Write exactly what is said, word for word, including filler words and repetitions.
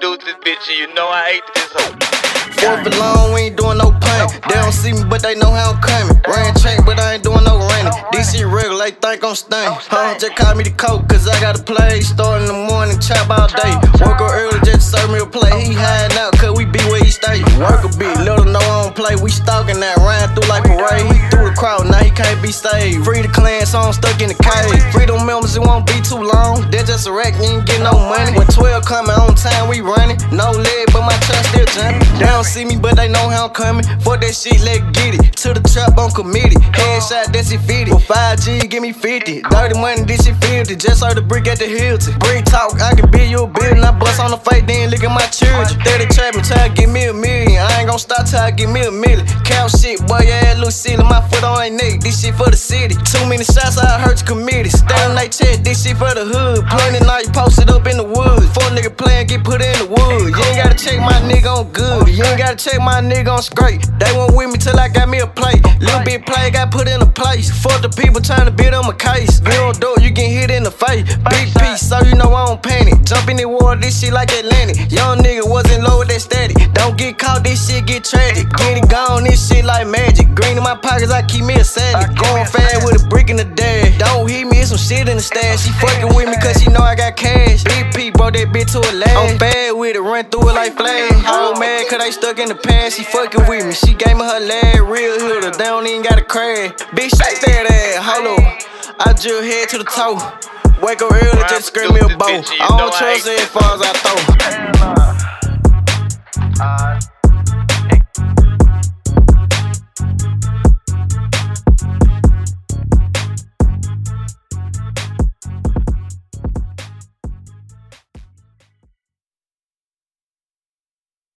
deuce this bitch, and you know I hate this hoe. Fourth and long, we ain't doing no punt. They don't see me, but they know how I'm coming. Ran track, but I ain't doing no running. D C regular, they think I'm stunning. Huh, just call me the coke, cause I gotta play. Start in the morning, chop all day. Woke up early just to serve me a play. He hiding out, cause we be where he stay. Work a bit, little know I don't play. We stalking that, ran through like a parade. He through the crowd, now he can't be saved. Free the clan, so I'm stuck in the cave. Free them members, it won't be too long. They're just a wreck, you ain't get no money. When twelve coming on time, we running. No leg, but my trust still jumping. They don't see me, but they know how I'm coming. For that shit, let's get it. To the trap, I'm committed. Headshot, that's it fifty. For five G, give me fifty. Dirty money, this shit filthy. Just heard the brick at the Hilton. Brick talk, I can build you a building. I bust on the face, then look at my children. thirty trapping till I get me a million. I ain't gon' stop till I get me a million. Cow shit, boy, your ass look silly. My foot on ain't neck, this shit for the city. Too many shots, I hurt you committed. Stand on they chest, this shit for the hood. Plenty night, posted up in the woods. Four nigga playing, get put in the woods. You ain't gotta check my nigga on good. You ain't gotta check my nigga on straight. They went with me till I got me a plate. Little bit play, got put in a place. Fuck the people trying to build on my case. You don't do it, you get hit in the face. Big piece, so you know I don't panic. Jump in the water, this shit like Atlantic. Young nigga wasn't low with that static. Don't get caught, this shit get tragic. Get it gone, this shit like magic. Green in my pockets, I keep me a salad. Going fast with a brick in the dash. Don't hit me, it's some shit in the stash. She fucking with me cause she know I got cash. Big P brought that bitch to a lab. I'm bad with it, run through it like flash. Old mad cause they stuck in the past. She fucking with me, she gave me her leg. Real hitter, they don't even gotta crash. Bitch, shake that ass, hold up. I just head to the toe. Wake up early just to scream me a bow. I don't trust it as far as I throw.